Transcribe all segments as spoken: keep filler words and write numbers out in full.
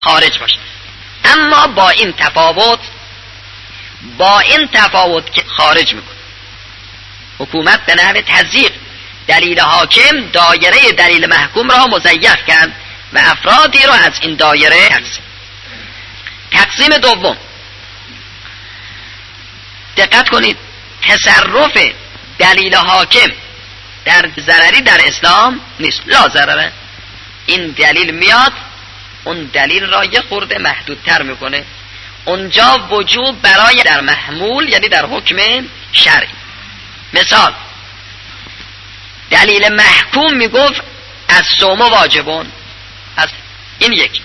خارج باشه. اما با این تفاوت با این تفاوت که خارج میکنه حکومت به نحو تضییق دلیل حاکم دایره دلیل محکوم را مضیق کرد و افرادی را از این دایره تقسیم. تقسیم دوم، دقت کنید، تصرف دلیل حاکم در ضرری در اسلام نیست، لا ضرره. این دلیل میاد اون دلیل را یه خورده محدودتر میکنه. اونجا وجوب برای در محمول یعنی در حکم شرعی. مثال دلیل محکوم میگفت از صوم واجبون، از این یک.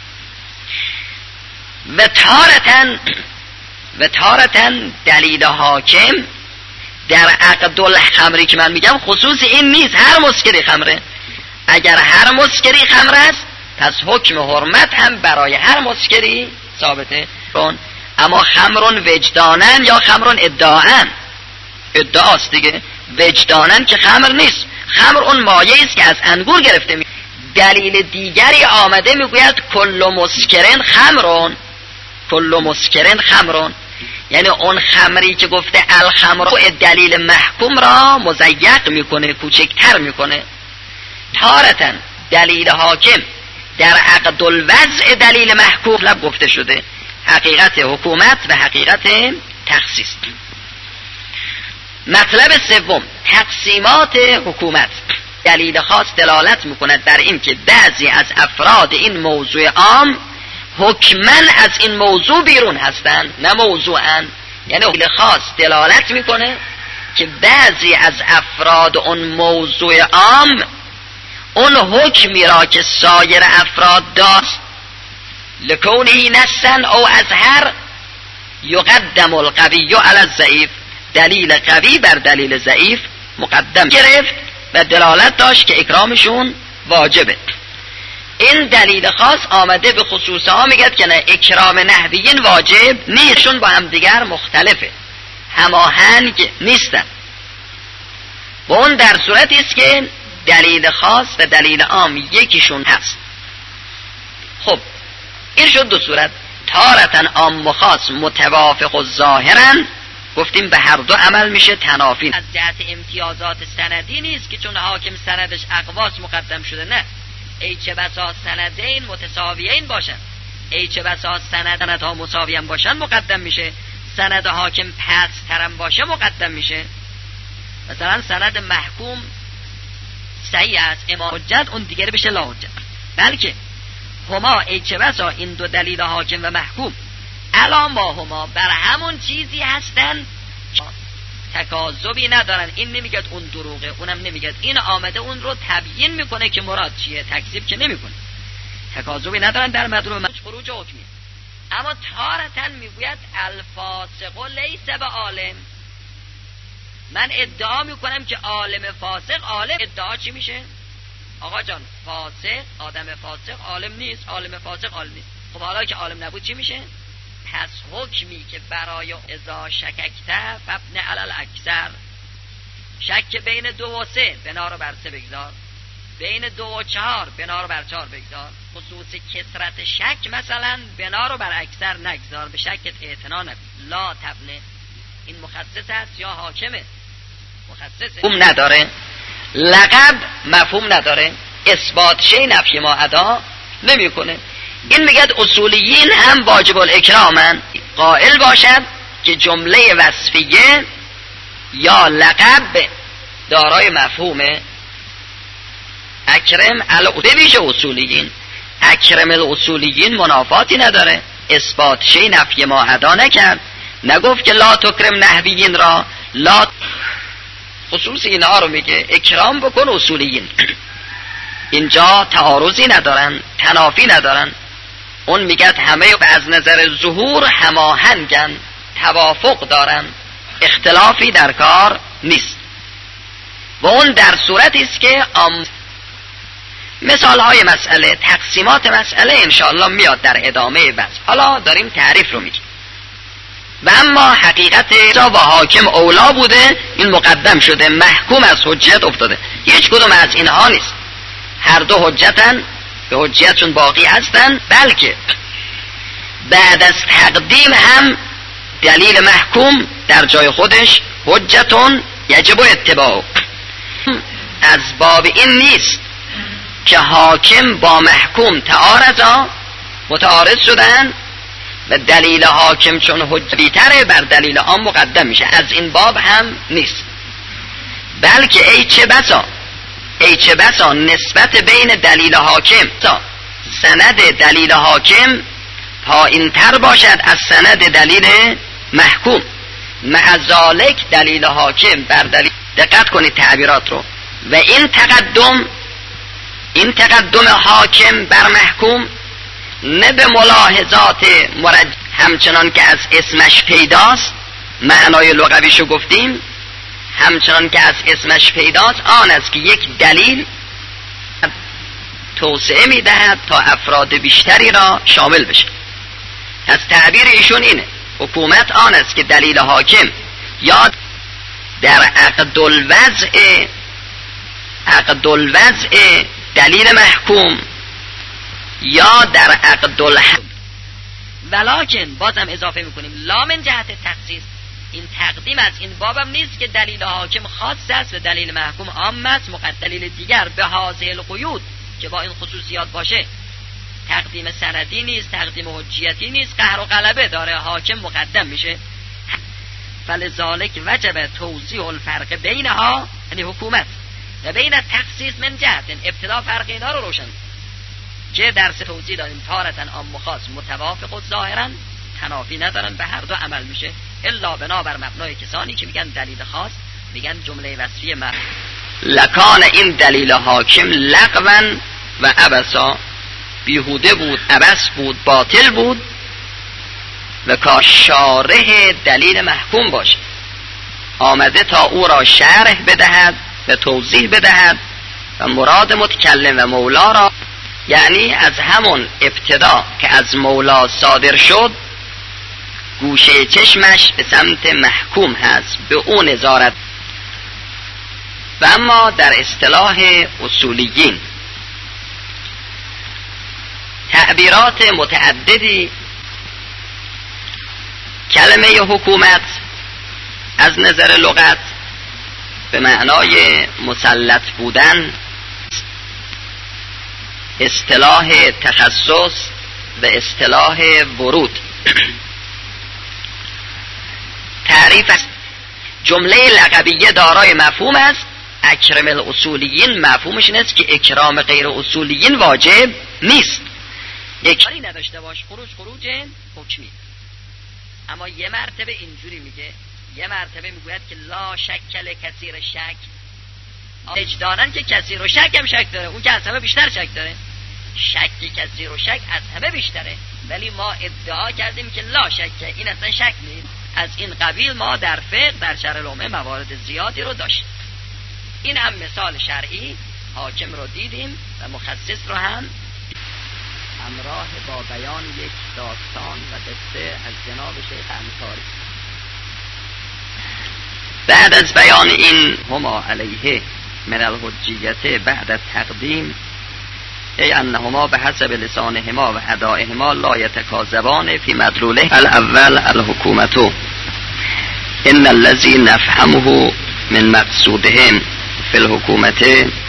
و تارتن و تارتن دلیل حاکم در عقد الخمری که من میگم خصوص این نیست، هر مسکری خمره. اگر هر مسکری خمر است پس حکم حرمت هم برای هر مسکری ثابته. اما خمرون وجدانن یا خمرون ادعاً، ادعاست دیگه. وجدانن که خمر نیست، خمر اون مایه است که از انگور گرفته می. دلیل دیگری آمده میگوید کل مسکرن خمرون، کل مسکرن خمرون، یعنی اون خمری که گفته الخمر دلیل محکوم را مضیق میکنه، کوچکتر میکنه. تارتن دلیل حاکم در عقد الوضع دلیل محکوم لب گفته شده، حقیقت حکومت و حقیقت تخصیص. مطلب سوم، تقسیمات حکومت. دلیل خاص دلالت میکند بر این که بعضی از افراد این موضوع عام حکمن از این موضوع بیرون هستند، نه موضوعاً. یعنی دلیل خاص دلالت میکنه که بعضی از افراد اون موضوع عام اون حکمی را که سایر افراد داشت لکونه نسن او ازهر یقدم القوی علی الضعیف، دلیل قوی بر دلیل ضعیف مقدم گرفت و دلالت داشت که اکرامشون واجبه. این دلیل خاص آمده به خصوص ها میگه که نه، اکرام نحویین واجب نیستشون، با هم دیگر مختلفه، هماهنگ نیستن. و اون در صورتی است که دلیل خاص و دلیل عام یکیشون هست. خب این شد دو صورت، تارتن عام و خاص متوافق و ظاهرن، گفتیم به هر دو عمل میشه تنافی. از جهت امتیازات سندی نیست که چون حاکم سندش اقواس مقدم شده، نه، ای چه بسا سندین متساویین باشن، ای چه بسا سندها مساویین باشن مقدم میشه، سند حاکم پست ترم باشه مقدم میشه. مثلا سند محکوم صحیح است امام حجت، اون دیگری بشه لا حجت. بلکه هما ای چه بسا این دو دلیل حاکم و محکوم الا ما هما بر همون چیزی هستن، تکاذبی ندارن. این نمیگه اون دروغه، اونم نمیگه، این آمده اون رو تبیین میکنه که مراد چیه، تکذیب که نمیکنه. تکاذبی ندارن در مدلول خروج حکمی. اما تارتن میگوید الفاسق لیس به عالم، من ادعا میکنم که عالم فاسق عالم. ادعا چی میشه؟ آقا جان فاسق، آدم فاسق عالم نیست، عالم فاسق عالم نیست. خب حالا که عالم نبود چی میشه؟ پس حکمی که برای اذا شککته فبن علی الاکثر، شک بین دو و سه بنا رو بر سه بگذار، بین دو و چهار بنا رو بر چهار بگذار. خصوص کثرت شک مثلا بنا رو بر اکثر نگذار، به شکت اعتنا نکن. لا تبنه، این مخصص است یا حاکمه؟ مخصصه. مفهوم نداره، لقب مفهوم نداره، اثبات شی نفی ما ادا نمیکنه. این میگه اصولیین هم واجب الاکرامن، قائل باشد که جمله وصفیه یا لقب دارای مفهومه. اکرم الویج اصولیین، اکرم الاصولیین منافاتی نداره، اثبات شی نفی ما ادا نکرد، نگفت که لا تکرم نحویین را، لا خصوص اینها رو میگه اکرام بکن اصولیین. اینجا تعارضی ندارن، تنافی ندارن. اون میگه همه از نظر ظهور هماهنگن، توافق دارن، اختلافی در کار نیست. و اون در صورتی است که ام مثال های مسئله، تقسیمات مسئله انشاءالله میاد در ادامه بحث. حالا داریم تعریف رو میگیم. و اما حقیقت و حاکم اولا بوده، این مقدم شده، محکوم از حجت افتاده. هیچ کدوم از اینها نیست، هر دو حجتن به حجیتشون باقی هستن، بلکه بعد از تقدیم هم دلیل محکوم در جای خودش حجتون یجب اتباع. از باب این نیست که حاکم با محکوم تعارضا متعارض شدن و دلیل حاکم چون حجیتره بر دلیل عام مقدم میشه، از این باب هم نیست. بلکه ای چه بسا ای چه بسا نسبت بین دلیل حاکم تا سند دلیل حاکم پایین تر باشد از سند دلیل محکوم. مع ذالک دلیل حاکم بر دلیل، دقت کنید تعبیرات رو، و این تقدم این تقدم حاکم بر محکوم نه به ملاحظات مرج همچنان که از اسمش پیداست، معنای لغویشو گفتیم، همچنان که از اسمش پیداست آن است که یک دلیل توسعه میدهد تا افراد بیشتری را شامل بشه. از تعبیر ایشون اینه حکومت آن است که دلیل حاکم یا در عقد الوضع عقد الوضع دلیل محکوم یا در عقد الحق، ولکن بازم اضافه میکنیم لا من جهت تخصیص، این تقدیم از این بابم نیست که دلیل حاکم خاص است و دلیل محکوم عام است مقدم دلیل دیگر به هذه القیود که با این خصوصیات باشه. تقدیم سندی نیست، تقدیم حجیتی نیست، قهر و غلبه داره، حاکم مقدم میشه. فلذالک وجب توضیح الفرق بینها، یعنی حکومت، و بین تخصیص من جهت، ابتدا فرق اینا رو روشن که درس توضیح داریم تارتن عام و خاص متوافق و ظاهرا تنافی ندارن، به هر دو عمل میشه الا بنا بر مبنای کسانی که میگن دلیل خاص، میگن جمله وصفی ما لکان این دلیل حاکم لغوا و عبسا، بیهوده بود، عبس بود، باطل بود، و کاش شارح دلیل محکوم باشه آمده تا او را شرح بدهد و توضیح بدهد و مراد متکلم و مولا را، یعنی از همون ابتدا که از مولا صادر شد گوشه چشمش به سمت محکوم هست، به او نظارت. و اما در اصطلاح اصولیین تعبیرات متعددی کلمه حکومت از نظر لغت به معنای مسلط بودن، اصطلاح تخصص و اصطلاح ورود. تعریف است جمله لقبیه دارای مفهوم است. اکرم الاصولیین مفهومش این است که اکرام غیر اصولیین واجب نیست، اکراری نداشته باش، خروج خروج حکمی. اما یه مرتبه اینجوری میگه، یه مرتبه میگوید که لا شکل کثیر شک، اجدانن که کثیر و شک هم شک داره، اون که از همه بیشتر شک داره، شک کثیر و شک از همه بیشتره، ولی ما ادعا کردیم که لا شک، این اصلا شک نیست. از این قبیل ما در فقه در شرع العمه موارد زیادی رو داشت. این هم مثال شرعی حاکم رو دیدیم و مخصص رو هم همراه با بیان یک داستان و قصه از جناب شیخ انصاری. بعد از بیان این هما علیه من الحجیت بعد از تقدیم ای انهما به حسب لسانهما و ادائهما لا یتکاذبان فی مدلوله. الاول الحکومتو ان الذی نفهمه من مقصودهم فی الحکومت،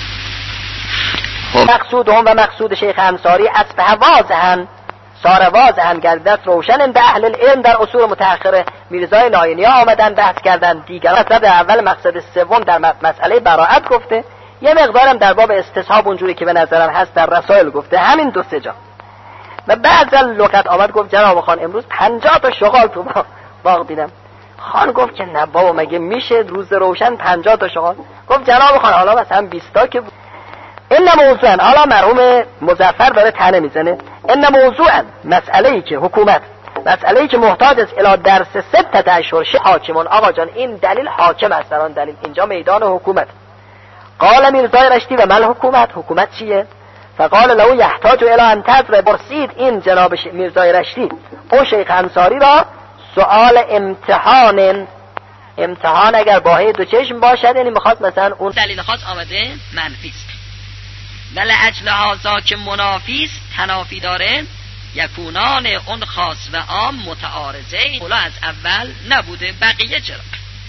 مقصودهم و مقصود شیخ انصاری اصبح واضحا سار واضحا گردت روشن به اهل العلم. در اصول متأخره میرزای ناینی ها آمدن بحث کردن، دیگر مطلب اول مقصد سوم در مسئله براءت گفته، یه مقدارم در باب استصحاب اونجوری که به نظرم هست در رسائل گفته، همین دو سه جا. و بعضا لغت آمد گفت جناب خان امروز پنجاه تا شغال تو باغ دیدم. خان گفت که نه بابا مگه میشه روز روشن پنجاه تا شغال؟ گفت جناب خان حالا مثلا بیست تا که این موضوعا، حالا مرحوم مظفر داره تنه میزنه، این موضوعا مسئله‌ای که حکومت مسئله‌ای که محتاج است الی درس ستت اشهر حاکمون. آقا جان این دلیل حاکم است، در آن دلیل اینجا میدان حکومت. قال میرزای رشتی و مل حکومت، حکومت چیه؟ فقال له یحتاج الی ان تذر. برسید این جناب میرزای رشتی او شیخ انصاری را سؤال امتحان، امتحان اگر باهی دو چشم باشد، یعنی میخواد مثلا اون دلیل خاص آمده منفی است. ولی اجل هازا که منافیست تنافی داره یکونان اون خاص و عام متعارضین، اولا از اول نبوده بقیه چرا؟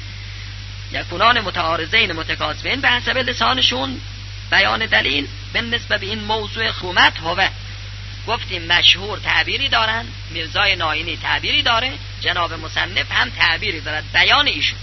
یکونان متعارضین متکاذبین به حسب لسانشون بیان دلیل به نسبت به این موضوع خصومت هوه. گفتیم مشهور تعبیری دارن، میرزای ناینی تعبیری داره، جناب مصنف هم تعبیری دارد، بیان ایشون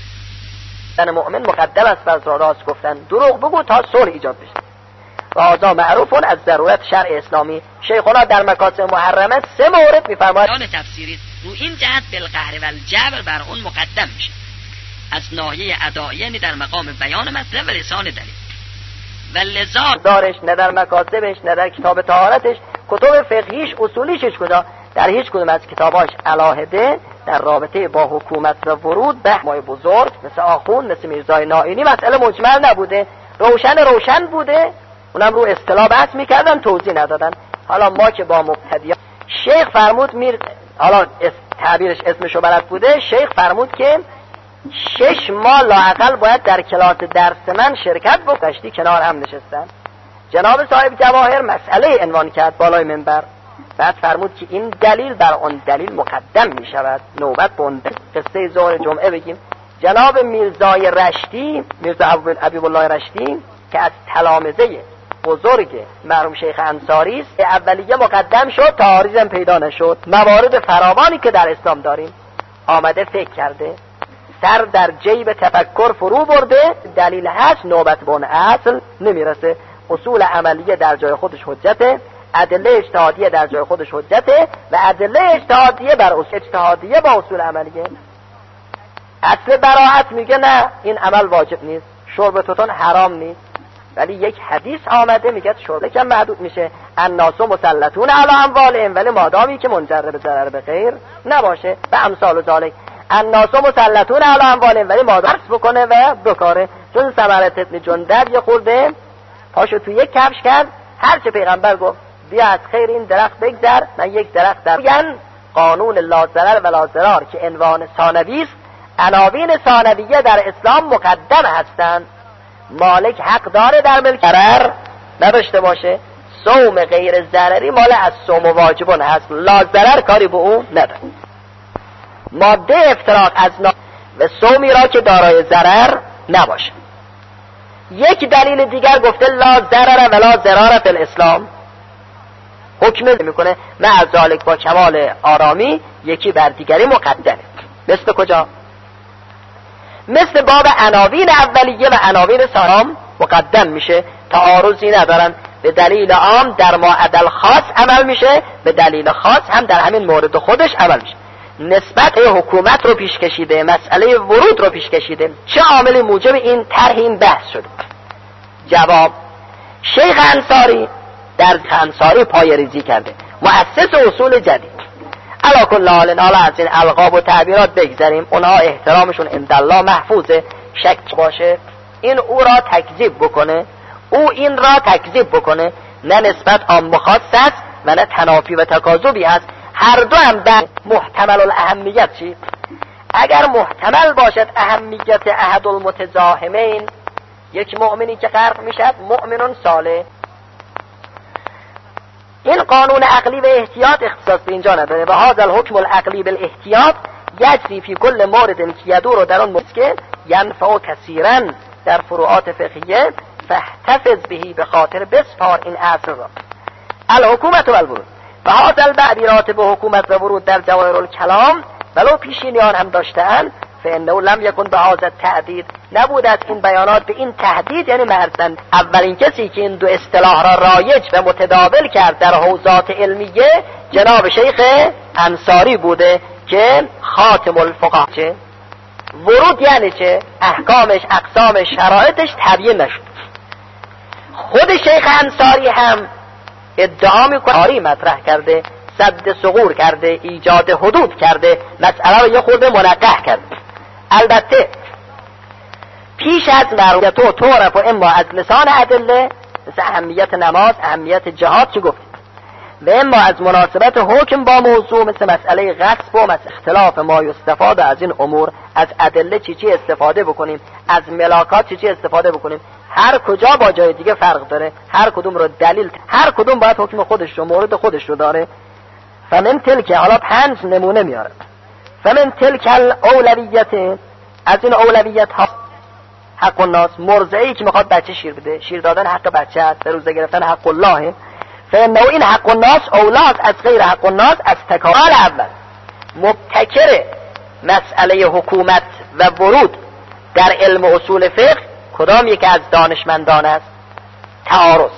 زن مؤمن مقدم است بر راست گفتن، دروغ بگو تا صلح ایجاد بشه. و هذا معروفون از ضرورت شرع اسلامی. شیخونا در مکاتب محرمه سه مورد میفرماید بیان تفسیری رو این جهت بالقهر و الجبر بر اون مقدم میشه از ناحیه ادعایی، یعنی در مقام بیان مطلب و لسان دلیل. و لذا دارش نه در مکاتبش نه در کتاب طهارتش، کتب فقهیش اصولیشش کجا؟ در هیچ کدوم از کتاباش علاهده در رابطه با حکومت و ورود به مای بزرگ مثل آخوند مثل میرزای ناینی مسئله مجمل نبوده، روشن روشن بوده، اونم رو اصطلاح بحث میکردن توضیح ندادن. حالا ما که با مبتدیان، شیخ فرمود میر حالا تعبیرش اسمشو بلد بوده، شیخ فرمود که شش ماه لااقل باید در کلاس درس من شرکت بکنشتی، کنار هم نشستن. جناب صاحب جواهر مسئله عنوان کرد بالای منبر، بعد فرمود که این دلیل بر اون دلیل مقدم می شود. نوبت به اون قصه ظهر جمعه بگیم. جناب میرزای رشتی، میرزا حبیب الله رشتی که از تلامذه بزرگ مرحوم شیخ انصاری است، اولیه مقدم شد، تعاریض پیدا نشد. موارد فراوانی که در اسلام داریم آمده فکر کرده، سر در جیب تفکر فرو برده، دلیل هست، نوبت به اون اصل نمیرسه. اصول عملیه در جای خودش حجته، ادله اجتهادیه در جای خودش حجته و ادله اجتهادیه بر اصول اجتهادیه با اصول عملیه. اصل براءت میگه نه این عمل واجب نیست، شرب توتون حرام نیست، ولی یک حدیث آمده میگه شرب کم محدود میشه. الناس مسلطون علی اموالهم، ولی مادامی که منجر به ضرر به غیر نباشه و امثال ذالک. الناس مسلطون علی اموالهم، ولی مادام بکنه و بکاره. چون ثمرت ابن جندب یه خورده پاشو تو یک کفش کرد، هر چه پیغمبر گفت بیا از خیر این درخت بگذر، من یک درخت در میگن قانون لا ضرر و لا ضرار که عنوان ثانوی است. عناوین ثانویه در اسلام مقدم هستند. مالک حق داره در ملک ضرر نداشته باشه، صوم غیر ضرری مال از صوم واجبون هست، لا ضرر کاری به اون نداره. ماده افتراق از نا و صومی را که دارای ضرر نباشه. یک دلیل دیگر گفته لا ضرر ولا ضرار فی الاسلام، حکم میکنه مع ذالک با کمال آرامی یکی بر دیگری مقدمه. مثل کجا؟ مثل باب عناوین اولیه و عناوین ثانیه مقدم میشه، تعارضی ندارن. به دلیل عام در ما عدل خاص عمل میشه، به دلیل خاص هم در همین مورد خودش عمل میشه. نسبت حکومت رو پیش کشیده، مسئله ورود رو پیش کشیده. چه عاملی موجب این طرح این بحث شده؟ جواب: شیخ انصاری در انصاری پای ریزی کرده، مؤسس اصول جدید. علا کل حال حالا از این القاب و تعبیرات بگذاریم، اونها احترامشون عندالله محفوظه. شک باشه این او را تکذیب بکنه، او این را تکذیب بکنه، نه نسبت عام خاص است و نه تنافی و تکاذبی است. هر دو هم به محتمل الاهمیت چی؟ اگر محتمل باشد اهمیت احد المتزاحمین، یک مؤمنی که غرق میشد مؤمنون صالح، این قانون عقلی و احتیاط اختصاص به اینجا نداره. و هذا الحکم العقلی بالاحتیاط یجری فی کل مورد که یدور در اون مسکه ینفع کثیرا در فروعات فقهیه فاحتفظ بهی، به خاطر بسپار این اصل را. الحکومت و الورود و هذا البعبیرات به حکومت و ورود در جواهر الکلام ولو پیشینیان هم داشته‌اند فانه لم یکن به هذا التهدید، نبود از این بیانات به این تهدید، یعنی مرزن اولین کسی که این دو اصطلاح را رایج و متداول کرد در حوزات علمیه جناب شیخ انصاری بوده که خاتم الفقها. چه ورود یعنی چه؟ احکامش، اقسامش، شرایطش تبیین نشد. خود شیخ انصاری هم ادعا میکنه آری مطرح کرده، سد ثغور کرده، ایجاد حدود کرده، مسئله رو یه خورده منقح کرده. البته پیش از مرحومیت و تعرف و اما از لسان ادله، مثل اهمیت نماز، اهمیت جهاد که گفتیم، و اما از مناسبت حکم با موضوع، مثل مسئله غصب و مثل اختلاف ما یستفاده از این امور، از ادله چی چی استفاده بکنیم، از ملاکات چی چی استفاده بکنیم. هر کجا با جای دیگه فرق داره، هر کدوم رو دلیل، هر کدوم باید حکم خودش رو، مورد خودش رو داره. فمن تلک، حالا پنج نمونه میاره. فمن تلک الاولویت، از این اولویت ها حق الناس، مرضعی که میخواد بچه شیر بده، شیر دادن حق بچه است، به روزه گرفتن حق الله. فانه این حق الناس اولاس از غیر حق الناس، از تکامل اول. مبتکر مسئله حکومت و ورود در علم اصول فقه کدام یک از دانشمندان است؟ تعارض.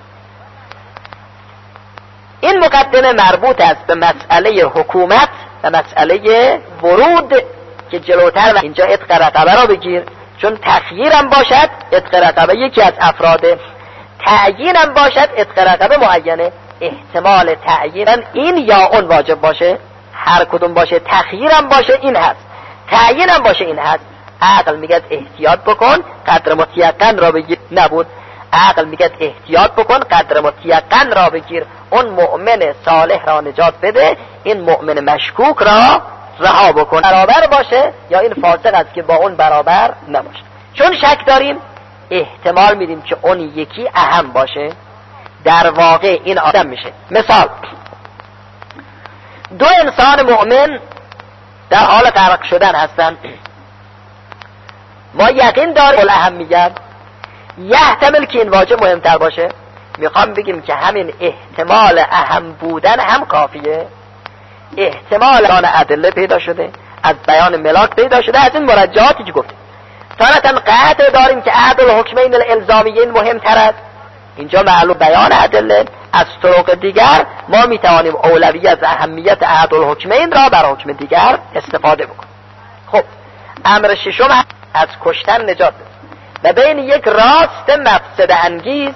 این مقدمه مربوط است به مسئله حکومت و مسئله ورود که جلوتر، و اینجا عتق رقبه را بگیر، چون تخییرم باشد عتق رقبه یکی از افراده، تعیینم باشد عتق رقبه معینه. احتمال تعیین این یا اون واجب باشه، هر کدوم باشه، تخییرم باشه این هست، تعیینم باشه این هست. عقل میگه احتیاط بکن قدر متیقن را بگیر، نبود. عقل میگه احتیاط بکن قدر متیقن را بگیر، اون مؤمن صالح را نجات بده، این مؤمن مشکوک را رها بکن. برابر باشه یا این فاسق است که با اون برابر نباشه. چون شک داریم احتمال میدیم که اون یکی اهم باشه، در واقع این آدم میشه. مثال، دو انسان مؤمن در حال غرق شدن هستن، ما یقین داریم الاهمیت، یحتمل که این واجب مهمتر باشه. میخوام بگیم که همین احتمال اهم بودن هم کافیه. احتمال آن ادله پیدا شده، از بیان ملاک پیدا شده، از این مرجعاتی که گفتیم. تارتاً قطع داریم که عهد الحکمین الالزامیین مهمتر است، اینجا معلوم بیان ادله. از طرق دیگر ما میتوانیم اولویت و اهمیت عهد الحکمین را بر حکم دیگر استفاده بکنیم. خب امر ششم از کشتن نجات بده و بین یک راست مفسد انگیز،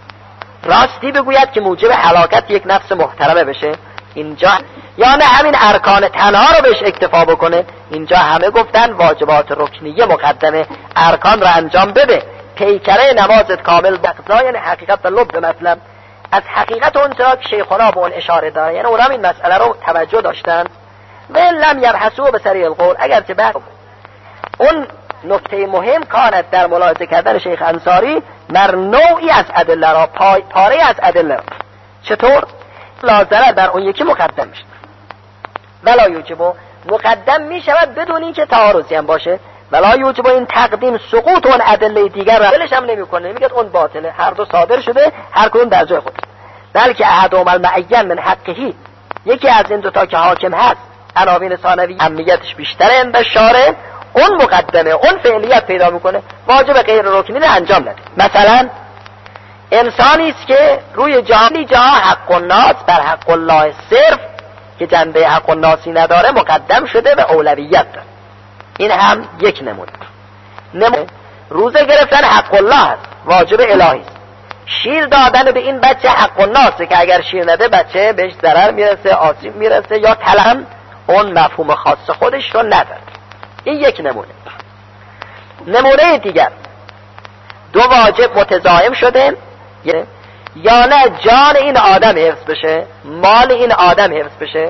راستی بگوید که موجب هلاکت یک نفس محترمه بشه، اینجا یا نه همین ارکان تنها رو بهش اکتفا بکنه. اینجا همه گفتن واجبات رکنیه مقدمه، ارکان رو انجام بده، پیکره نمازت کامل بقضا، یعنی حقیقت و لب مطلب. از حقیقت اون چرا که شیخونا به اون اشاره داره، یعنی اونم این مسئله رو توجه داشتن و لم یبحثوا به سریع القول. اگرچه بعد اون نکته مهم کانت در ملاحظه کردن شیخ انصاری در نوعی از ادله را، پاره از ادله را. چطور؟ لازمه بر اون یکی مقدم میشه، ولا یوجب مقدم میشود بدون اینکه تعارضی هم باشه. ولا یوجب این تقدیم سقوط اون ادله دیگر را ولش هم نمیکنه، نمیگه اون باطله، هر دو صادر شده، هر کدوم در جای خود. بلکه احدهما المعین من حقه، یکی از این دو تا که حاکم هست، عناوین ثانوی اهمیتش بیشتره عند شارع، اون مقدمه، اون فعلیت پیدا میکنه، واجب غیر رکنی رو انجام نده. مثلا انسانی است که روی جهانی جا حق الناس بر حق الله صرف که جنبه حق الناسی نداره مقدم شده و اولویت داره. این هم یک نمونه. نمونه روزه گرفتن حق الله است، واجب الهی است. شیر دادن به این بچه حق الناسه که اگر شیر نده بچه بهش ضرر میرسه، آسیب میرسه یا تلم، اون مفهوم خاص خودش رو نداره. این یک نمونه. نمونه دیگر، دو واجب متضاعف شده، یا نه جان این آدم حفظ بشه، مال این آدم حفظ بشه.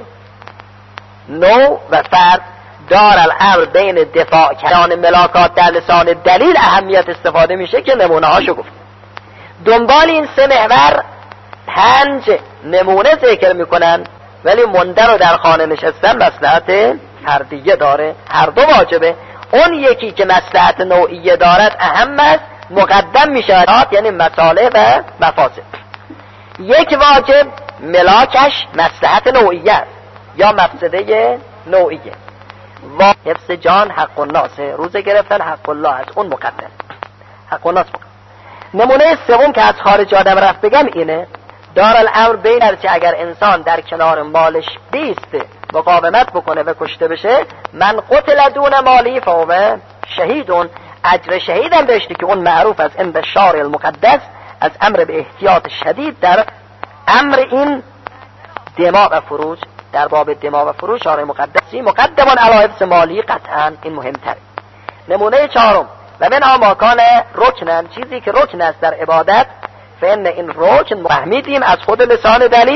نوع و فرد دار الامر بین دفاع کردن ملاکات در لسان دلیل اهمیت استفاده میشه که نمونه هاشو گفت. دنبال این سه محور پنج نمونه ذکر میکنن، ولی منده رو در خانه نشستن مصلحت فردیه داره، هر دو واجبه. اون یکی که مصلحت نوعیه دارد اهم است، مقدم میشه، یعنی مصالح و مفاسد. یک واجب ملاکش مصلحت نوعیه است یا مفسده نوعیه. و حفظ جان حق الناس، روزه گرفتن حق الله است، اون مقدم، حق الناس مقدم. نمونه سوم که از خارج آدم رفت بگم اینه، دار الامر بین که اگر انسان در کنار مالش بیسته، مقاومت بکنه و کشته بشه، من قتل دون مالی فهو شهیدون، اجر شهیدم داشته که اون معروف از عند الشارع المقدس، از امر به احتیاط شدید در امر این دماء و فروج، در باب دماء و فروج شارع مقدسی مقدمان علی حفظ مالی قطعا، این مهمتره. نمونه چهارم، و منها ما کان رکنن، چیزی که رکن است در عبادت، فإن این رکن فهمیدیم از خود لسان دلیل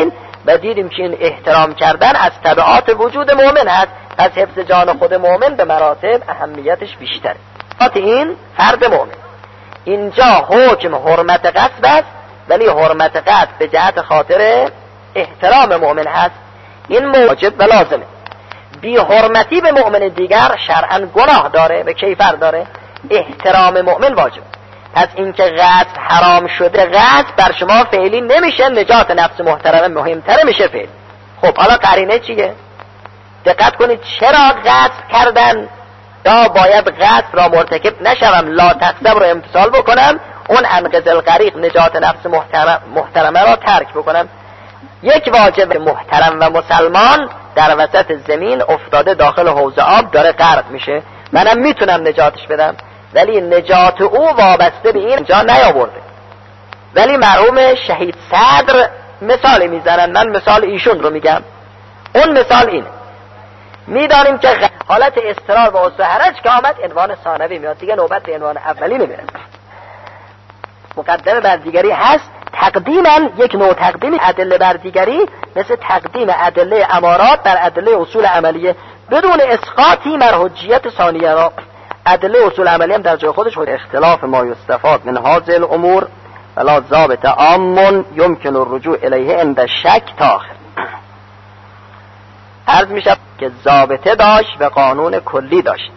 و دیدیم که این احترام کردن از تبعات وجود مؤمن هست. از حفظ جان خود مؤمن به مراتب اهمیتش بیشتره. این فرد مؤمن. اینجا حکم حرمت غصب است، ولی حرمت غصب به جهت خاطر احترام مؤمن هست. این واجب و لازمه. بی حرمتی به مؤمن دیگر شرعاً گناه داره و کیفر داره. احترام مؤمن واجب. پس اینکه غصب حرام شده، غصب بر شما فعلی نمیشه، نجات نفس محترمه مهمتره میشه فعل. خب حالا قرینه چیه؟ دقت کنید چرا غصب کردن؟ یا باید غصب را مرتکب نشوم، لا تقصب را امتثال بکنم، اون انقذ الغریق نجات نفس محترم محترمه را ترک بکنم. یک واجب محترم و مسلمان در وسط زمین افتاده داخل حوض آب داره غرق میشه، منم میتونم نجاتش بدم، ولی نجات او وابسته به این جا نیاورده. ولی مرحوم شهید صدر مثالی میزنن، من مثال ایشون رو میگم. اون مثال اینه، میدانیم که حالت اضطرار و عسر حرج که آمد عنوان ثانوی میاد، دیگه نوبت به عنوان اولی نمیره. مقدمه بر دیگری هست. تقدیما یک نوع تقدیم ادله بر دیگری مثل تقدیم ادله امارات بر ادله اصول عملیه بدون اسقاطی مرحجیت ثانیه را. ادله اصول عملی هم در جای خودش بود. اختلاف ما یستفاد من هذه الامور ولا ضابط عام يمكن الرجوع الیه عند شک تا آخر. عرض میشه که ضابطه داشت و قانون کلی داشت.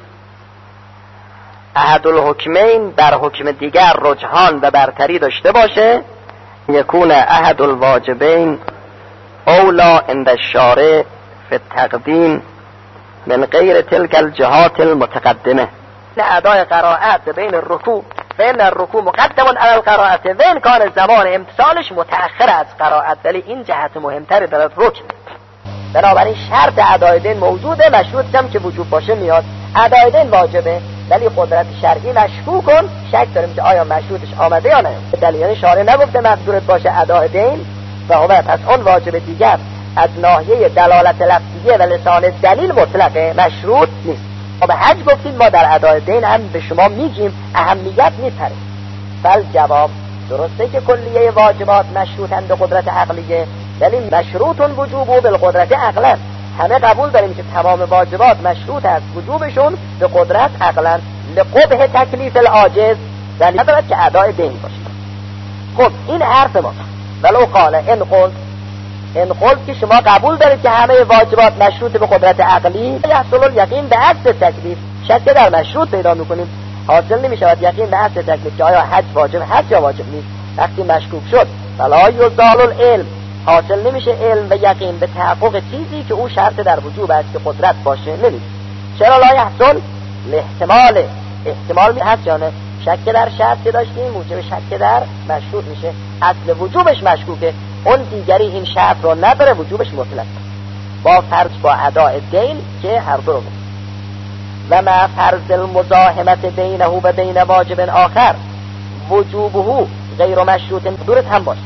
احد الحکمین در حکم دیگر رجحان و برتری داشته باشه، یکون احد الواجبین اولا عند الشارع فی التقدیم من غیر تلك الجهات المتقدمه. ادای قرائت بین الرکوع فإن الرکوع مقدم علی القرائت و ان کان زمان امتثالش متأخر از قرائت، ولی این جهت مهمتر دارد رکن. بنابراین شرط ادای دین موجوده، مشروط هم که وجوب باشه میاد. ادای دین واجبه ولی قدرت شرعی مشکوک کن، شک داریم که آیا مشروطش آمده یا نه. دلیل شارع نگفته مقدورت باشه ادای دین و هو پس اون واجب دیگر از ناحیه دلالت لفظیه و لسان دلیل مطلقه، مشروط نیست. ما به حج گفتیم ما در ادای دین هم به شما میگیم اهمیت میپره. فل جواب درسته که کلیه واجبات مشروطن به قدرت عقلیه، ولی مشروطون وجوبه بالقدرت عقلا. همه قبول داریم که تمام واجبات مشروط است وجوبشون به قدرت عقلا. لقبه تکلیف العاجز یعنی ندارد که ادای دین باشه. خب این حرف ما ولو قال ان قلت ان قلت که شما قبول دارید که همه واجبات مشروط به قدرت عقلی، یحصل الیقین به اصل تکلیف. شک در مشروط پیدا میکنیم، حاصل نمیشود یقین به اصل تکلیف که آیا حج واجب هست یا واجب نیست. وقتی مشکوک شد فلا یزال العلم، حاصل نمیشه علم و یقین به تحقق چیزی که او شرط در وجوب است که قدرت باشه نمیشه. چرا لا یحصل؟ احتمال احتمال می هست یا نه. شک در شرط داشتیم موجب شک در مشروط میشه، اصل وجوبش مشکوکه، اون دیگری این شرط رو نداره، وجوبش مطلق با فرض با اداء دین که هر دو رو گفت. و مع فرض المزاحمت بینه و بین واجب آخر وجوبه غیر مشروط دورت هم باشه.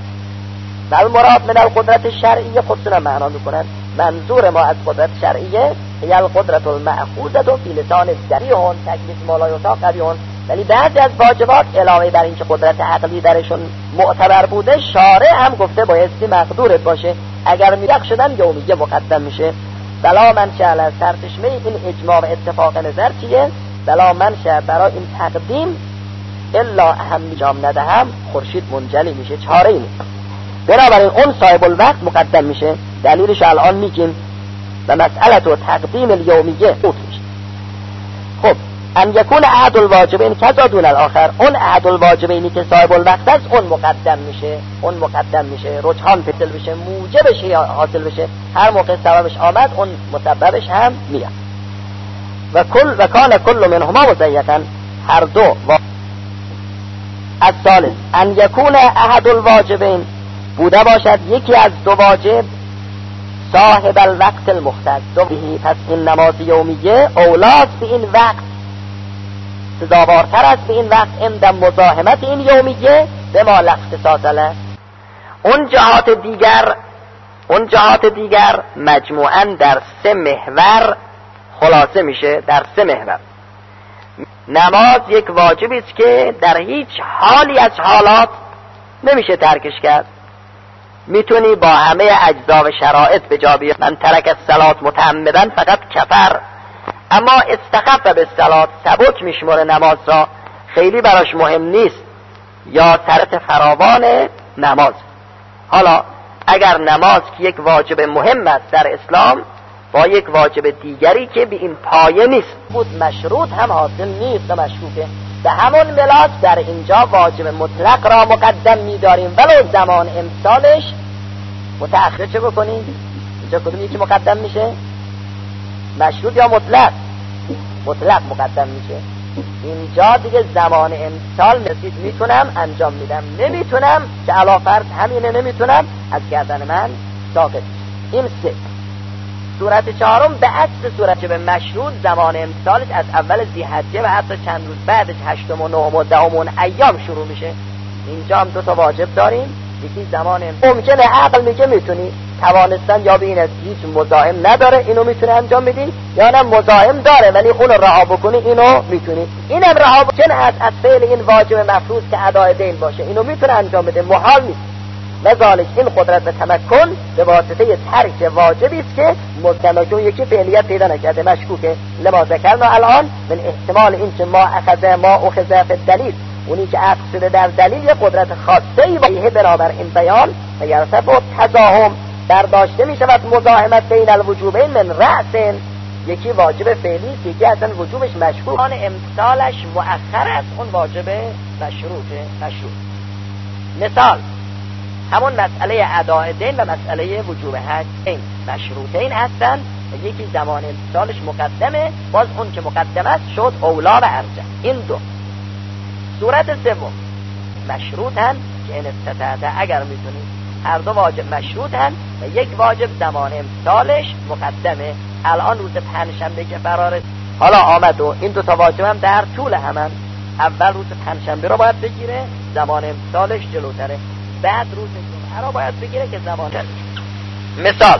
بل مراد من القدرت شرعیه خودشون معنا میکنن. منظور ما از قدرت شرعیه هی القدرت المأخوذة فی لسان الصریح تکلیف ما لا یطاق قبیح. ولی بعضی از واجبات علاوه بر این که قدرت عقلی درشون معتبر بوده، شارع هم گفته بایستی مقدورت باشه. اگر میرق شدن یومیه مقدم میشه. بلا منشأ از سرچشمه این اجماع و اتفاق نظر چیه؟ بلا منشأ برای این تقدیم الا اهم جام ندهم خورشید منجلی میشه، چاره ای نیست. بنابراین اون صاحب الوقت مقدم میشه. دلیلش الان میگیم و مسئله و تقدیم الیومیه اوت میشه. خب ان یکون احد الواجبین کذا دون الاخر، اون احد الواجبینی که صاحب الوقت است اون مقدم میشه، اون مقدم میشه، رجحان حاصل بشه، موجبش حاصل بشه. هر موقع سببش آمد اون مسببش هم میاد. و کل و کان کل منهما مزیقا، هر دو و از ثالث ان یکون احد الواجبین بوده باشد یکی از دو واجب صاحب الوقت المختص بهی، پس این نماز یومیه اولاست به این وقت، سزاوارتر است به این وقت عند مزاحمت این یومیه به ما اختصاص له. اون جهات دیگر اون جهات دیگر مجموعاً در سه محور خلاصه میشه. در سه محور نماز یک واجبی است که در هیچ حالی از حالات نمیشه ترکش کرد. میتونی با همه اجزا و شرایط به جا بیاری. من ترک الصلات متعمدا فقط کفر، اما استخف به الصلات سبک میشمره نماز را، خیلی براش مهم نیست، یا ترک فراوان نماز. حالا اگر نماز که یک واجب مهم است در اسلام با یک واجب دیگری که به این پایه نیست بود مشروط هم حاصل نیست و مشروطه، به همون ملاک در اینجا واجب مطلق را مقدم می‌داریم ولو زمان امسالش متأخر چه بکنیم؟ اینجا کدوم یکی مقدم میشه؟ مشروط یا مطلق؟ مطلق مقدم میشه. اینجا دیگه زمان امسال رسید میتونم انجام میدم، نمیتونم که علا فرض همینه نمیتونم از گردن من ساقط. این سه. صورت چهارم به عکس صورت به مشروط زمان امسالش از اول ذی‌حجه و حتی چند روز بعدش هشتم و نهم و دهم اون ایام شروع میشه. اینجا هم دو تا واجب داریم، یکی زمان ممکنه عقل میگه میتونی، توانستن یا به این از هیچ مزاحم نداره اینو میتونه انجام بدی، یا نه مزاحم داره ولی اون رو رها بکنی اینو میتونی. اینم رها کنه از از فعل این واجب مفروض که ادای دین باشه، اینو میتونه انجام بده، محال نیست. لذالک این قدرت و تمکن به واسطه ترک واجبی است که متمکن یکی فعلیت پیدا نکرده، مشکوکه. لما ذکرنا الان من احتمال این که ما اخذ ما اخذ فی الدلیل، اونی که اخذ شده در دلیل یه قدرت خاصه ای باشه برابر این بیان و یرتفع تضاهم برداشته می شود مزاحمت بین الوجوبین من رأس، یکی واجب فعلی دیگه اصلا وجوبش مشکوک، آن امثالش مؤخر است، اون واجب مشروطه مشروط. مثال همون مسئله اداء دین و مسئله وجوب حج این مشروطین هستن، یکی زمان امثالش مقدمه، باز اون که مقدم است شد اولا و ارجح. این دو. صورت سوم مشروطن که این استطاعت اگر میتونید، هر دو واجب مشروطن و یک واجب زمان امثالش مقدمه. الان روز پنجشنبه که فرار حالا آمد و این دو تا واجب هم در طول همن، اول روز پنجشنبه رو باید بگیره زمان امثالش جلوتره، بعد روز جمعه رو باید بگیره که زمان داره. مثال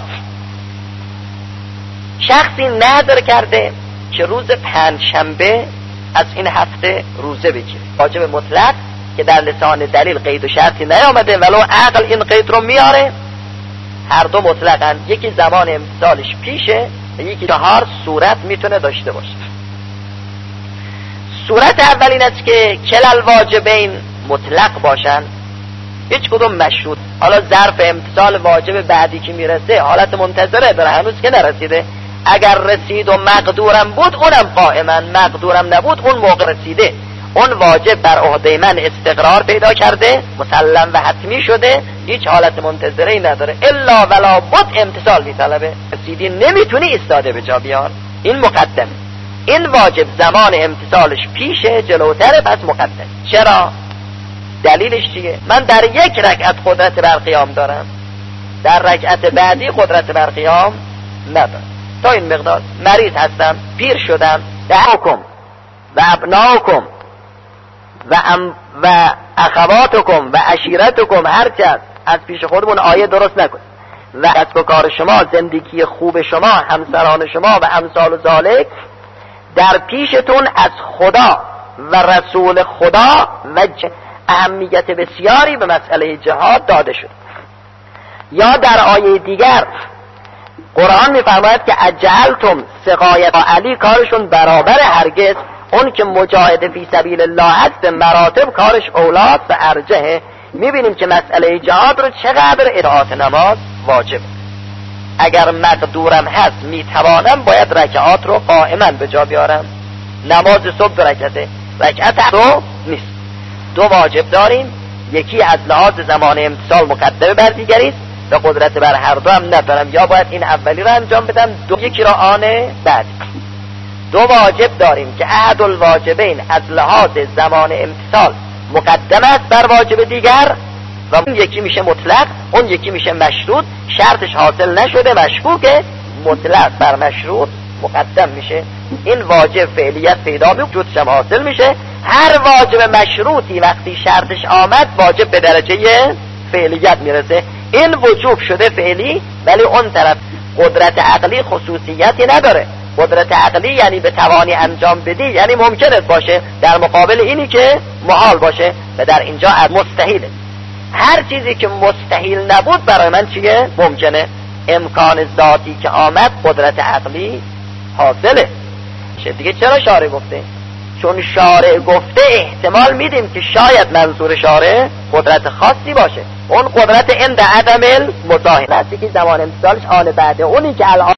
شخصی نظر کرده که روز پنجشنبه از این هفته روزه بگیره، واجب مطلق که در لسان دلیل قید و شرطی نیامده ولو عقل این قید رو میاره، هر دو مطلقاً، یکی زمان امثالش پیشه و یکی چهار صورت میتونه داشته باشه. صورت اول این است که کلل واجبین مطلق باشن، هیچ کدوم مشروط. حالا ظرف امتثال واجب بعدی که میرسه حالت منتظره داره، هنوز که نرسیده، اگر رسید و مقدورم بود اونم قائما، مقدورم نبود اون موقع رسیده، اون واجب بر عهده من استقرار پیدا کرده، مسلم و حتمی شده، هیچ حالت منتظره ای نداره، الا ولا بد امتثال میطلبه، رسیدی نمیتونی ایستاده به جا بیار، این مقدم. این واجب زمان امتثالش پیشه جلوتره، پس مقدم. چرا؟ دلیلش چیه؟ من در یک رکعت قدرت بر قیام دارم، در رکعت بعدی قدرت بر قیام ندارم، تا این مقدار. مریض هستم، پیر شدم، دعاکم و ابناکم و ام و اخواتکم و عشیرتکم، هرچی هست از پیش خودمون آیه درست نکن، و کسب و کار شما، زندگی خوب شما، همسران شما و امثال و ذالک در پیشتون از خدا و رسول خدا و اهمیت بسیاری به مسئله جهاد داده شد. یا در آیه دیگر قرآن میفرماید که اجعلتم سقایت علی، کارشون برابر، هرگز اون که مجاهد فی سبیل الله هست به مراتب کارش اولاد و ارجحه. میبینیم که مسئله جهاد رو چقدر اطاعت نماز واجب، اگر مقدورم هست میتوانم باید رکعات رو قائما به جا بیارم. نماز صبح دو رکعته، رکعت دو نیست، دو واجب داریم، یکی از لحاظ زمان امتثال مقدمه بر دیگری است و قدرت بر هر دو هم ندارم، یا باید این اولی رو انجام بدم دو یکی را آن بعد. دو واجب داریم که احد الواجبین از لحاظ زمان امتثال مقدم است بر واجب دیگر و اون یکی میشه مطلق، اون یکی میشه مشروط، شرطش حاصل نشده مشکوکه، مطلق بر مشروط مقدم میشه. این واجب فعلیت پیدا به وجودش هم حاصل میشه. هر واجب مشروطی وقتی شرطش آمد واجب به درجه فعلیت میرسه، این وجوب شده فعلی، ولی اون طرف قدرت عقلی خصوصیتی نداره. قدرت عقلی یعنی به توانی انجام بدی، یعنی ممکنه باشه در مقابل اینی که محال باشه، و در اینجا مستحیله. هر چیزی که مستحیل نبود برای من چیه؟ ممکنه. امکان ذاتی که آمد قدرت عقلی حاصله. دیگه چرا شارع گفته؟ چون شارع گفته احتمال میدیم که شاید منظور شارع قدرت خاصی باشه، اون قدرت عند عدم المزاحم، نزدیکی زمان امتثالش آن بعده، اونی که الان